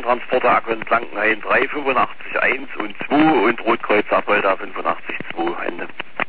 Transporter Aquant Blankenhain 3, 85 1 und 2 und Rotkreuz Apolda 85 2. Ende.